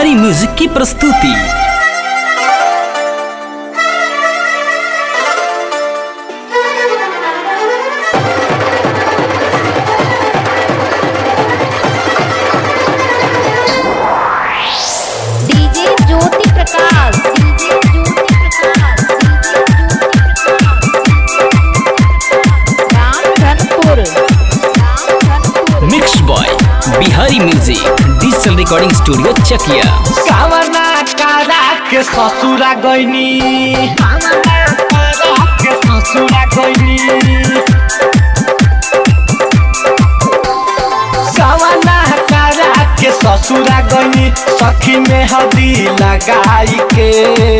Bihari music की प्रस्तुति। Mix boy Bihari music digital recording studio Chakiya. कावना कारा के ससुरा गइनी, कावना कारा के ससुरा गइनी, कावना कारा के ससुरा गइनी, सखी में हदी लगाई के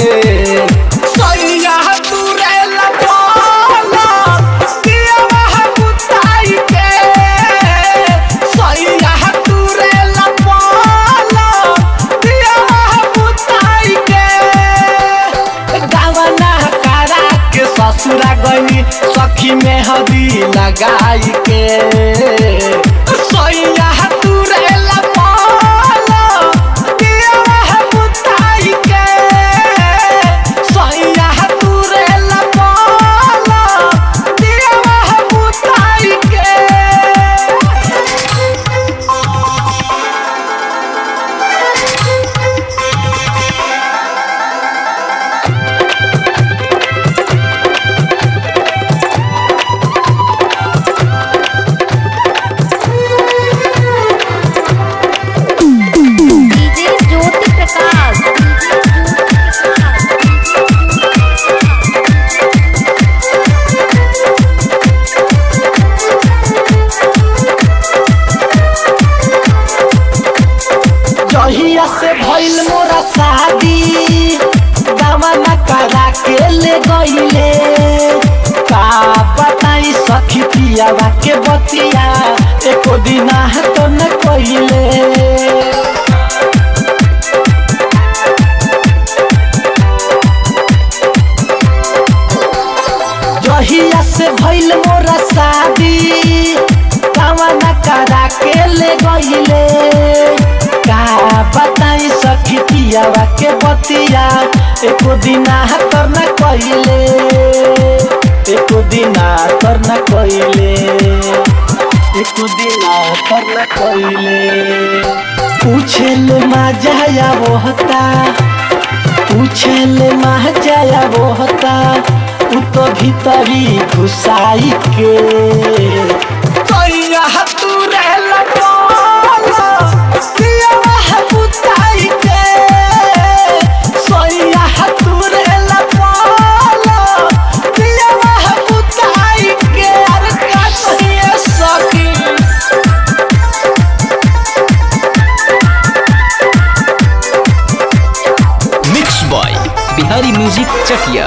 सैया तुरे लपाला दिया बुताई के, सैया तुरे लपाला दिया बुताई के, गावना कारा के ससुरा गइनी, सखी में हदी लगाई के सैया तुरे लपाला दिया बुताई के, सैया तुरे लपाला दिया बुताई के। जहिया से भइल मोरा शादी, दामना करा के ले गइले, का बताई सखी पियावा के बतिया, एको दिना तो न कइले। जहिया से भइल मोरा शादी, दामना करा के ले गइले, का बताई सखी पियावा के बतिया, एको दिना तर न कइले, एको दिना तर न कइले, एको दिना तर न कइले। पूछेले मजाया वो होता, पूछेले मजाया वो होता, उ तो भीतरी घुसाई के सैया तुरे लपाला दिया बुताई के, सैया तुरे लपाला दिया बुताई के। अरे का कहिए सखी, mix boy Bihari music Chakiya.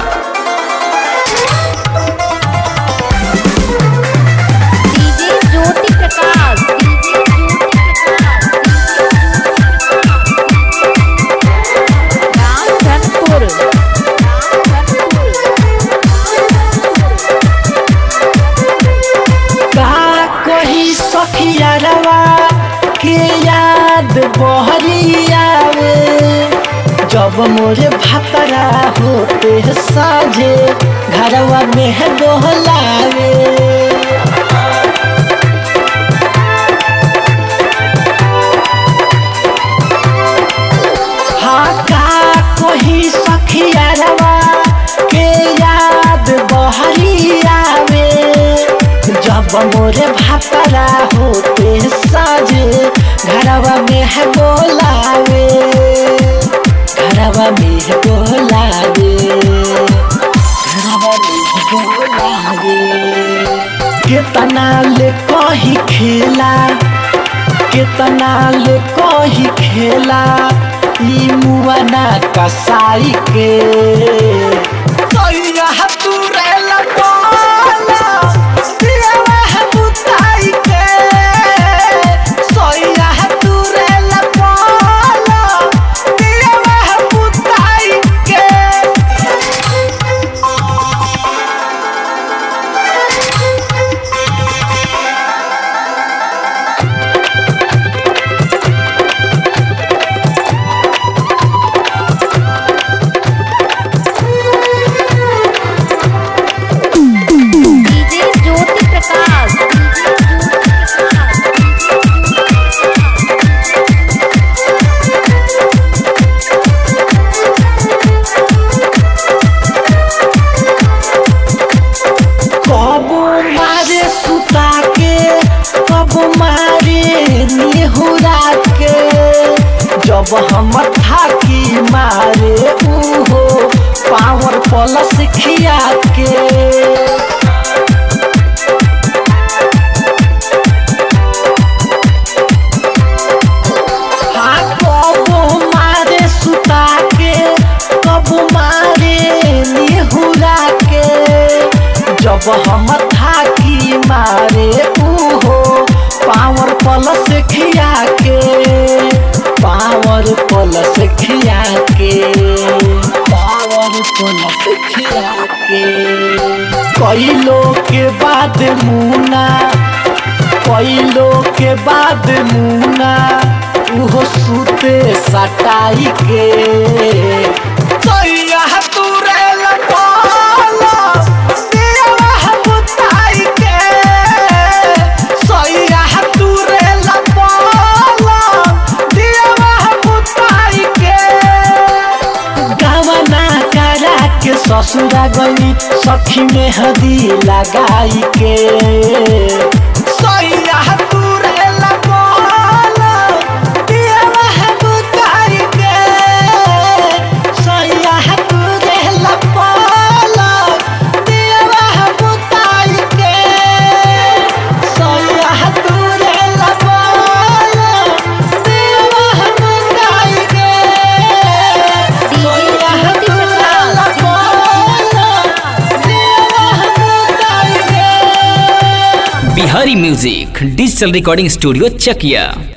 सखियारवा के याद बहरी आवे, जब मोरे भातरा होते साझे घरवा में दोहलावे। हाँ का कोई सखियारवा के याद बहरी आवे, जब मोरे भातरा होते साझे घरवा में है बोलावे, घरवा में है बोलावे, घरवा में है बोलावे। कितना ले कही खेला, कितना ले कही खेला, ई मुआना कसाई के सैया तुरे लपाला दिया बुताई के, सैया तुरे लपाला दिया बुताई के। जब हम थाकी मारे उहो पावर प्लस खिया के। जब हम थाकी मारे उहो पावर प्लस खिया के, पावर प्लस खिया के, पावर प्लस खिया के। कैलो के बाद मुना, कैलो के बाद मुना उहो सुते सटाई के। ससुरा गई सखी में हदी लगाई के। सैया तुरे लगोला दियावा बुताई के, सैया तुरे लगोला दियावा बुताई के, सैया तुरे लगोला दियावा बुताई के, सैया तुरे Bihari music digital recording studio चकिया।